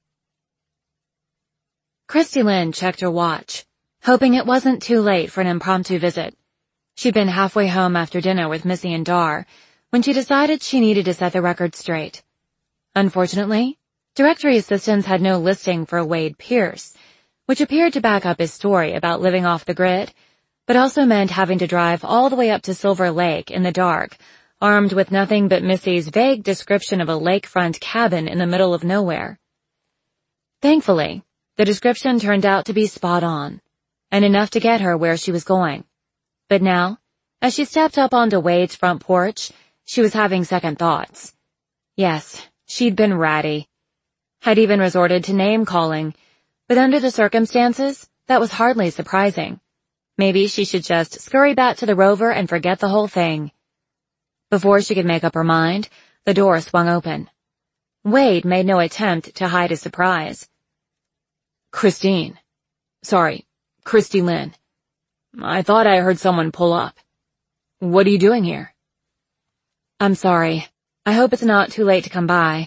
Christy Lynn checked her watch, hoping it wasn't too late for an impromptu visit. She'd been halfway home after dinner with Missy and Dar when she decided she needed to set the record straight. Unfortunately, directory assistants had no listing for Wade Pierce, which appeared to back up his story about living off the grid, but also meant having to drive all the way up to Silver Lake in the dark, armed with nothing but Missy's vague description of a lakefront cabin in the middle of nowhere. Thankfully, the description turned out to be spot on, and enough to get her where she was going. But now, as she stepped up onto Wade's front porch, she was having second thoughts. Yes, she'd been ratty. Had even resorted to name-calling, but under the circumstances, that was hardly surprising. Maybe she should just scurry back to the Rover and forget the whole thing. Before she could make up her mind, the door swung open. Wade made no attempt to hide his surprise. Christine. Sorry, Christy Lynn. I thought I heard someone pull up. What are you doing here? I'm sorry. I hope it's not too late to come by.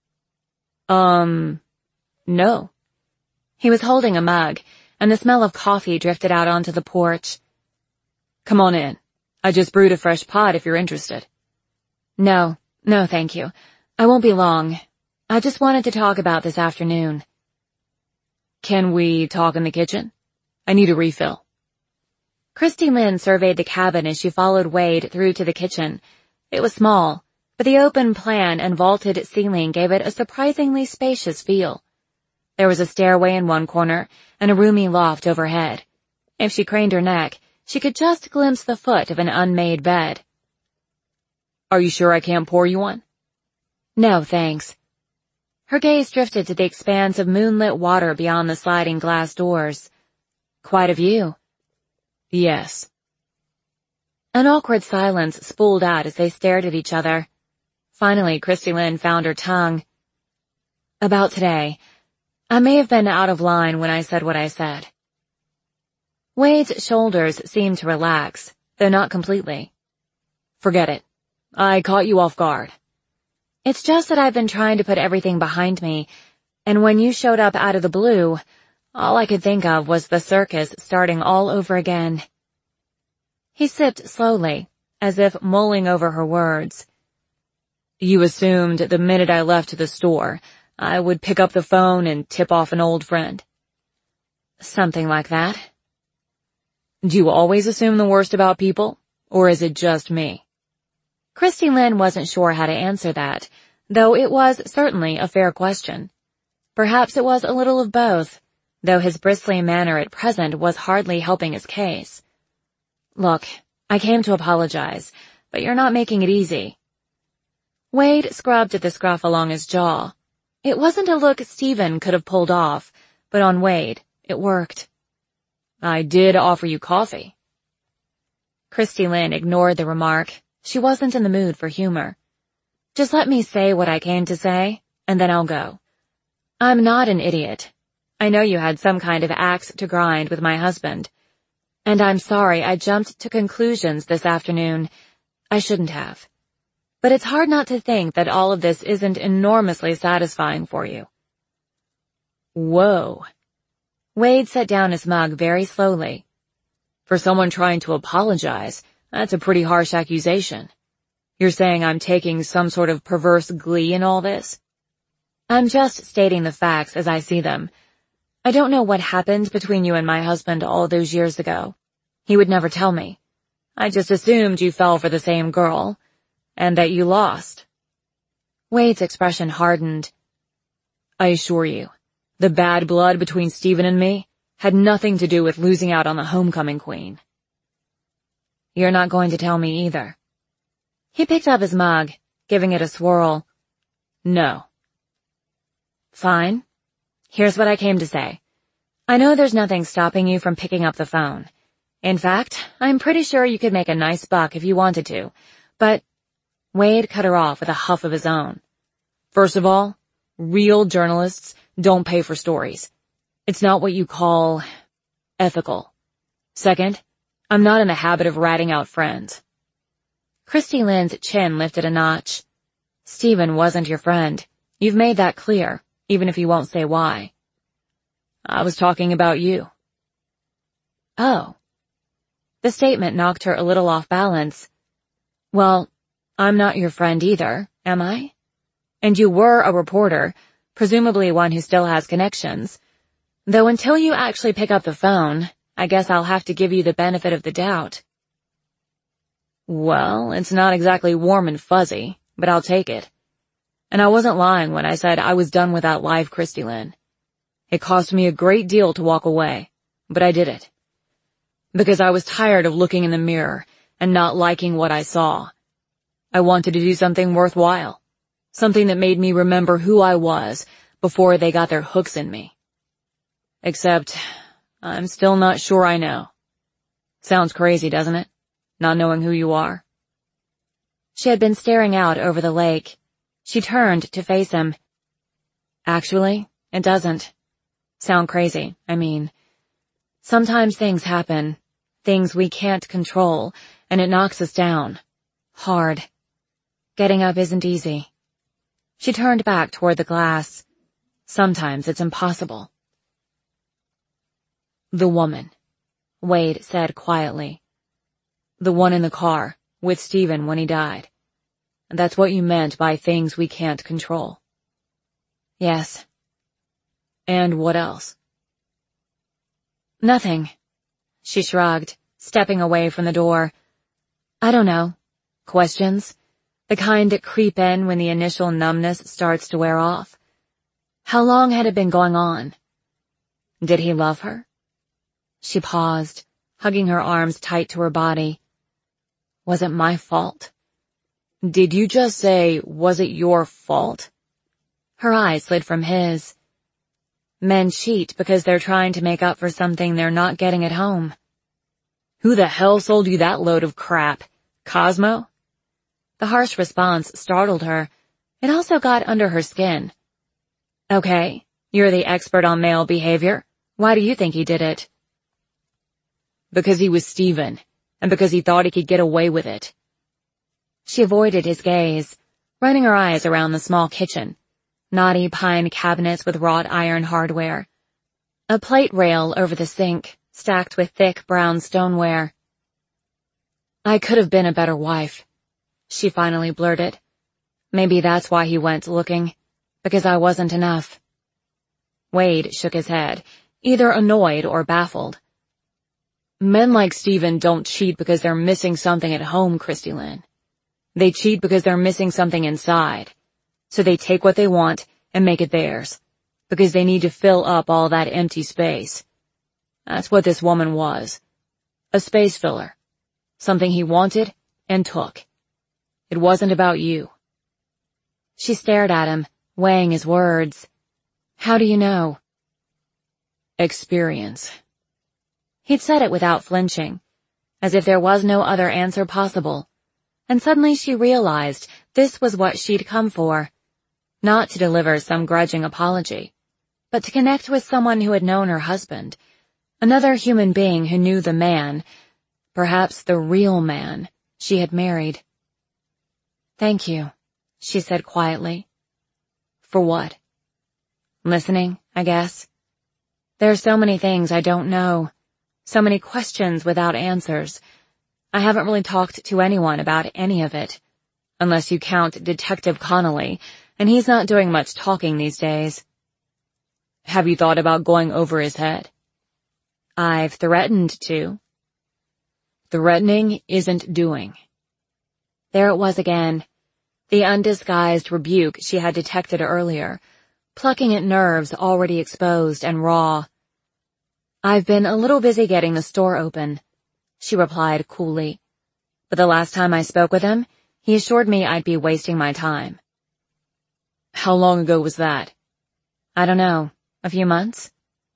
Um, no. He was holding a mug, and the smell of coffee drifted out onto the porch. Come on in. I just brewed a fresh pot if you're interested. No, no thank you. I won't be long. I just wanted to talk about this afternoon. Can we talk in the kitchen? I need a refill. Christy Lynn surveyed the cabin as she followed Wade through to the kitchen. It was small, but the open plan and vaulted ceiling gave it a surprisingly spacious feel. There was a stairway in one corner and a roomy loft overhead. If she craned her neck, she could just glimpse the foot of an unmade bed. Are you sure I can't pour you one? No, thanks. Her gaze drifted to the expanse of moonlit water beyond the sliding glass doors. Quite a view. Yes. An awkward silence spooled out as they stared at each other. Finally, Christy Lynn found her tongue. About today, I may have been out of line when I said what I said. Wade's shoulders seemed to relax, though not completely. Forget it. I caught you off guard. It's just that I've been trying to put everything behind me, and when you showed up out of the blue, all I could think of was the circus starting all over again. He sipped slowly, as if mulling over her words. You assumed the minute I left the store, I would pick up the phone and tip off an old friend. Something like that. Do you always assume the worst about people, or is it just me? Christy Lynn wasn't sure how to answer that, though it was certainly a fair question. Perhaps it was a little of both, though his bristly manner at present was hardly helping his case. Look, I came to apologize, but you're not making it easy. Wade scrubbed at the scruff along his jaw. It wasn't a look Stephen could have pulled off, but on Wade, it worked. I did offer you coffee. Christy Lynn ignored the remark. She wasn't in the mood for humor. Just let me say what I came to say, and then I'll go. I'm not an idiot. I know you had some kind of axe to grind with my husband. And I'm sorry I jumped to conclusions this afternoon. I shouldn't have. But it's hard not to think that all of this isn't enormously satisfying for you. Whoa. Wade set down his mug very slowly. For someone trying to apologize, that's a pretty harsh accusation. You're saying I'm taking some sort of perverse glee in all this? I'm just stating the facts as I see them. I don't know what happened between you and my husband all those years ago. He would never tell me. I just assumed you fell for the same girl, and that you lost. Wade's expression hardened. I assure you, the bad blood between Stephen and me had nothing to do with losing out on the homecoming queen. You're not going to tell me either. He picked up his mug, giving it a swirl. No. Fine. Here's what I came to say. I know there's nothing stopping you from picking up the phone. In fact, I'm pretty sure you could make a nice buck if you wanted to, but Wade cut her off with a huff of his own. First of all, real journalists don't pay for stories. It's not what you call ethical. Second, I'm not in the habit of ratting out friends. Christy Lynn's chin lifted a notch. Stephen wasn't your friend. You've made that clear, even if you won't say why. I was talking about you. Oh. The statement knocked her a little off balance. Well, I'm not your friend either, am I? And you were a reporter, presumably one who still has connections. Though until you actually pick up the phone, I guess I'll have to give you the benefit of the doubt. Well, it's not exactly warm and fuzzy, but I'll take it. And I wasn't lying when I said I was done with that life, Christy Lynn. It cost me a great deal to walk away, but I did it. Because I was tired of looking in the mirror and not liking what I saw. I wanted to do something worthwhile. Something that made me remember who I was before they got their hooks in me. Except, I'm still not sure I know. Sounds crazy, doesn't it? Not knowing who you are. She had been staring out over the lake. She turned to face him. Actually, it doesn't. Sound crazy, I mean. Sometimes things happen, things we can't control, and it knocks us down. Hard. Getting up isn't easy. She turned back toward the glass. Sometimes it's impossible. The woman, Wade said quietly. The one in the car, with Stephen when he died. That's what you meant by things we can't control. Yes. And what else? Nothing. She shrugged, stepping away from the door. I don't know. Questions? The kind that creep in when the initial numbness starts to wear off. How long had it been going on? Did he love her? She paused, hugging her arms tight to her body. Was it my fault? Did you just say, was it your fault? Her eyes slid from his. Men cheat because they're trying to make up for something they're not getting at home. Who the hell sold you that load of crap? Cosmo? The harsh response startled her. It also got under her skin. Okay, you're the expert on male behavior. Why do you think he did it? Because he was Stephen, and because he thought he could get away with it. She avoided his gaze, running her eyes around the small kitchen. Knotty pine cabinets with wrought iron hardware. A plate rail over the sink, stacked with thick brown stoneware. I could have been a better wife, she finally blurted. Maybe that's why he went looking, because I wasn't enough. Wade shook his head, either annoyed or baffled. Men like Stephen don't cheat because they're missing something at home, Christy Lynn. They cheat because they're missing something inside. So they take what they want and make it theirs, because they need to fill up all that empty space. That's what this woman was. A space filler. Something he wanted and took. It wasn't about you. She stared at him, weighing his words. How do you know? Experience. He'd said it without flinching. as if there was no other answer possible. And suddenly she realized this was what she'd come for. Not to deliver some grudging apology, but to connect with someone who had known her husband, another human being who knew the man, perhaps the real man, she had married. "Thank you," she said quietly. "For what?" "Listening, I guess. There are so many things I don't know, so many questions without answers. I haven't really talked to anyone about any of it, unless you count Detective Connolly, and he's not doing much talking these days." "Have you thought about going over his head?" "I've threatened to." "Threatening isn't doing." There it was again, the undisguised rebuke she had detected earlier, plucking at nerves already exposed and raw. "I've been a little busy getting the store open," she replied coolly. "But the last time I spoke with him, he assured me I'd be wasting my time." "How long ago was that?" "I don't know. A few months?"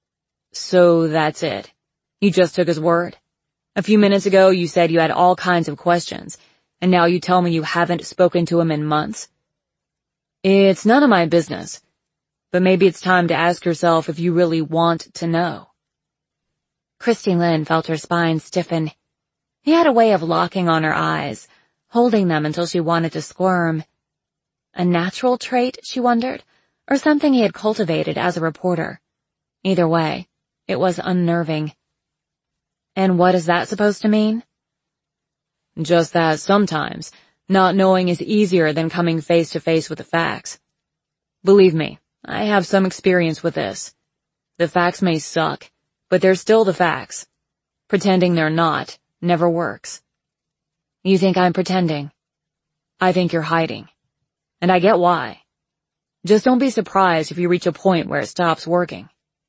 "So that's it. You just took his word? A few minutes ago you said you had all kinds of questions, and now you tell me you haven't spoken to him in months? It's none of my business, but maybe it's time to ask yourself if you really want to know." Christy Lynn felt her spine stiffen. He had a way of locking on her eyes, holding them until she wanted to squirm. A natural trait, she wondered, or something he had cultivated as a reporter. Either way, it was unnerving. "And what is that supposed to mean?" "Just that sometimes, not knowing is easier than coming face to face with the facts. Believe me, I have some experience with this. The facts may suck, but they're still the facts. Pretending they're not never works." "You think I'm pretending?" "I think you're hiding. And I get why. Just don't be surprised if you reach a point where it stops working."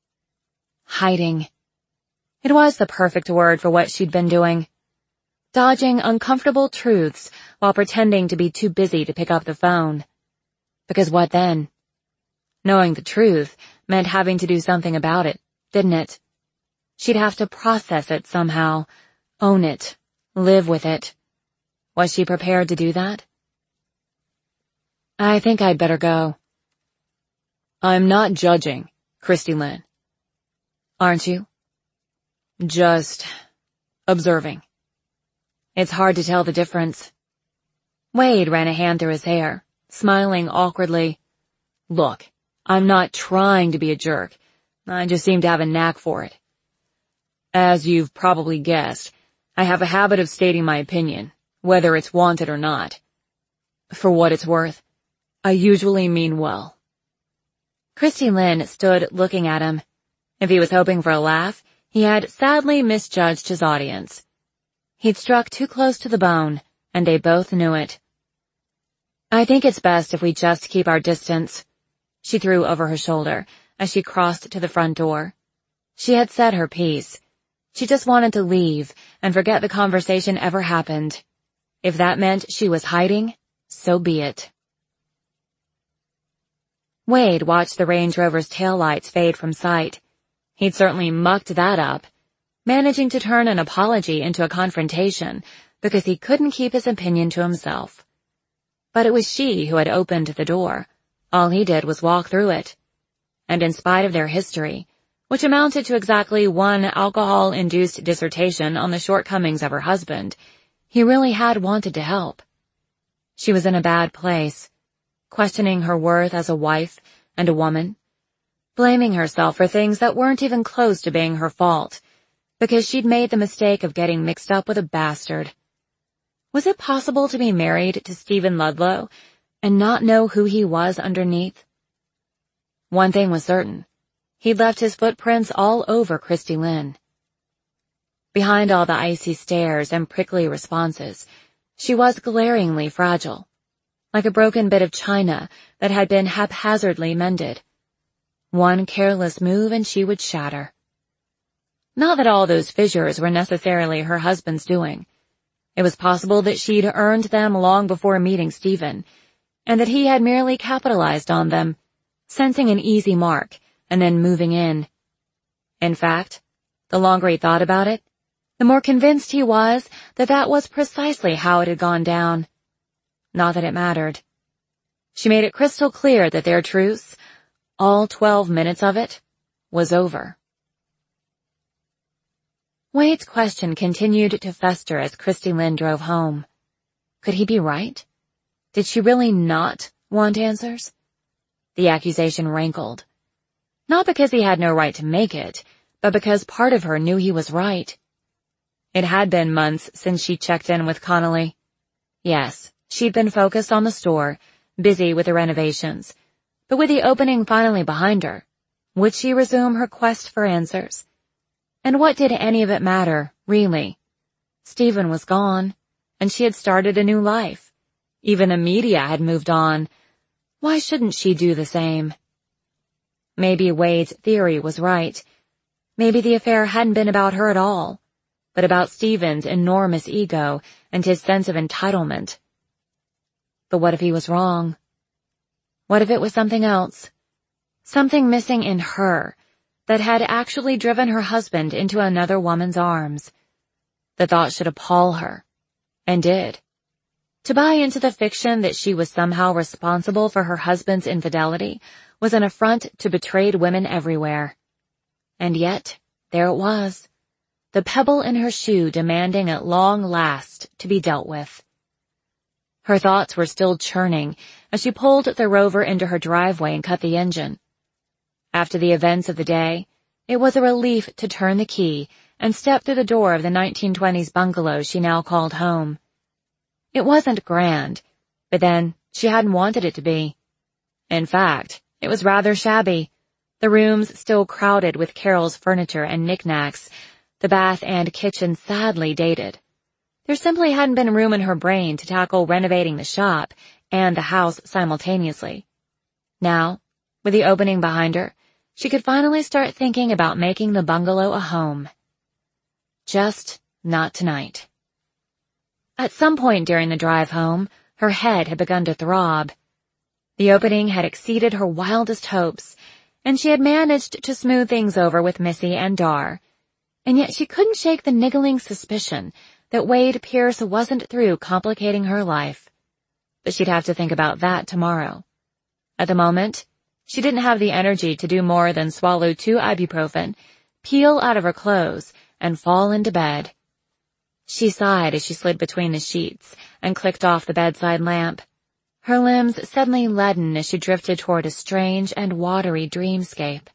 Hiding. It was the perfect word for what she'd been doing. Dodging uncomfortable truths while pretending to be too busy to pick up the phone. Because what then? Knowing the truth meant having to do something about it, didn't it? She'd have to process it somehow, own it, live with it. Was she prepared to do that? "I think I'd better go." "I'm not judging, Christy Lynn." "Aren't you?" "Just observing." It's hard to tell the difference. Wade ran a hand through his hair, smiling awkwardly. "Look, I'm not trying to be a jerk. I just seem to have a knack for it. As you've probably guessed, I have a habit of stating my opinion, whether it's wanted or not. For what it's worth, I usually mean well." Christy Lynn stood looking at him. If he was hoping for a laugh, he had sadly misjudged his audience. He'd struck too close to the bone, and they both knew it. "I think it's best if we just keep our distance," she threw over her shoulder as she crossed to the front door. She had said her piece. She just wanted to leave and forget the conversation ever happened. If that meant she was hiding, so be it. Wade watched the Range Rover's taillights fade from sight. He'd certainly mucked that up, managing to turn an apology into a confrontation because he couldn't keep his opinion to himself. But it was she who had opened the door. All he did was walk through it. And in spite of their history, which amounted to exactly one alcohol-induced dissertation on the shortcomings of her husband, he really had wanted to help. She was in a bad place, questioning her worth as a wife and a woman, blaming herself for things that weren't even close to being her fault, because she'd made the mistake of getting mixed up with a bastard. Was it possible to be married to Stephen Ludlow and not know who he was underneath? One thing was certain. He'd left his footprints all over Christy Lynn. Behind all the icy stares and prickly responses, she was glaringly fragile, like a broken bit of china that had been haphazardly mended. One careless move and she would shatter. Not that all those fissures were necessarily her husband's doing. It was possible that she'd earned them long before meeting Stephen, and that he had merely capitalized on them, sensing an easy mark and then moving in. In fact, the longer he thought about it, the more convinced he was that that was precisely how it had gone down. Not that it mattered. She made it crystal clear that their truce, all twelve minutes of it, was over. Wade's question continued to fester as Christy Lynn drove home. Could he be right? Did she really not want answers? The accusation rankled. Not because he had no right to make it, but because part of her knew he was right. It had been months since she checked in with Connolly. Yes, she'd been focused on the store, busy with the renovations. But with the opening finally behind her, would she resume her quest for answers? And what did any of it matter, really? Stephen was gone, and she had started a new life. Even the media had moved on. Why shouldn't she do the same? Maybe Wade's theory was right. Maybe the affair hadn't been about her at all, but about Stephen's enormous ego and his sense of entitlement. But what if he was wrong? What if it was something else? Something missing in her that had actually driven her husband into another woman's arms. The thought should appall her, and did. To buy into the fiction that she was somehow responsible for her husband's infidelity was an affront to betrayed women everywhere. And yet, there it was, the pebble in her shoe demanding at long last to be dealt with. Her thoughts were still churning as she pulled the Rover into her driveway and cut the engine. After the events of the day, it was a relief to turn the key and step through the door of the nineteen twenties bungalow she now called home. It wasn't grand, but then she hadn't wanted it to be. In fact, it was rather shabby, the rooms still crowded with Carol's furniture and knickknacks, the bath and kitchen sadly dated. There simply hadn't been room in her brain to tackle renovating the shop and the house simultaneously. Now, with the opening behind her, she could finally start thinking about making the bungalow a home. Just not tonight. At some point during the drive home, her head had begun to throb. The opening had exceeded her wildest hopes, and she had managed to smooth things over with Missy and Dar, and yet she couldn't shake the niggling suspicion that Wade Pierce wasn't through complicating her life. But she'd have to think about that tomorrow. At the moment, she didn't have the energy to do more than swallow two ibuprofen, peel out of her clothes, and fall into bed. She sighed as she slid between the sheets and clicked off the bedside lamp, her limbs suddenly leaden as she drifted toward a strange and watery dreamscape.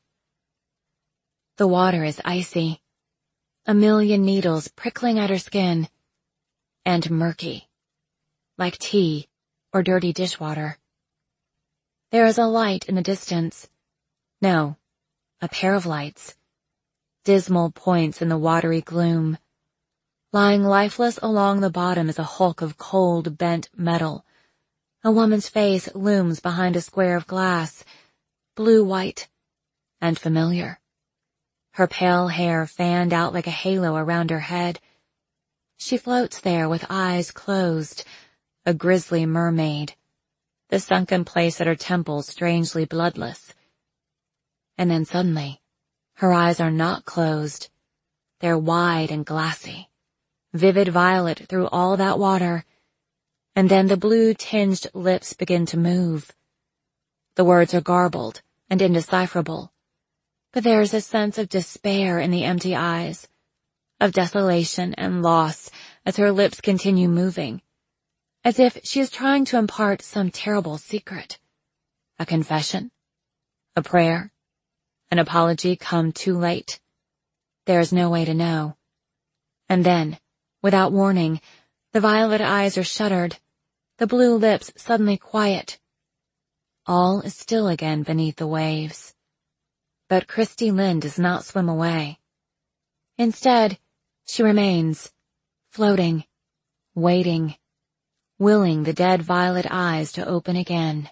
The water is icy, a million needles prickling at her skin, and murky, like tea or dirty dishwater. There is a light in the distance. No, a pair of lights. Dismal points in the watery gloom. Lying lifeless along the bottom is a hulk of cold, bent metal. A woman's face looms behind a square of glass, blue-white and familiar. Her pale hair fanned out like a halo around her head. She floats there with eyes closed, a grisly mermaid, the sunken place at her temple strangely bloodless. And then suddenly, her eyes are not closed. They're wide and glassy, vivid violet through all that water, and then the blue-tinged lips begin to move. The words are garbled and indecipherable, but there is a sense of despair in the empty eyes, of desolation and loss as her lips continue moving, as if she is trying to impart some terrible secret. A confession? A prayer? An apology come too late? There is no way to know. And then, without warning, the violet eyes are shuttered, the blue lips suddenly quiet. All is still again beneath the waves. But Christy Lynn does not swim away. Instead, she remains, floating, waiting, willing the dead violet eyes to open again.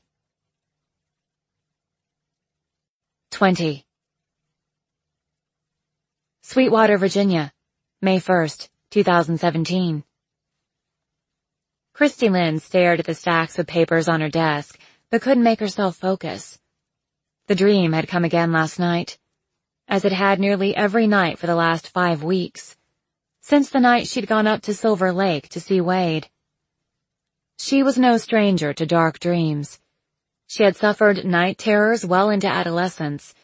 Twenty. Sweetwater, Virginia, May first, two thousand seventeen. Christy Lynn stared at the stacks of papers on her desk, but couldn't make herself focus. The dream had come again last night, as it had nearly every night for the last five weeks. since the night she'd gone up to Silver Lake to see Wade. She was no stranger to dark dreams. She had suffered night terrors well into adolescence,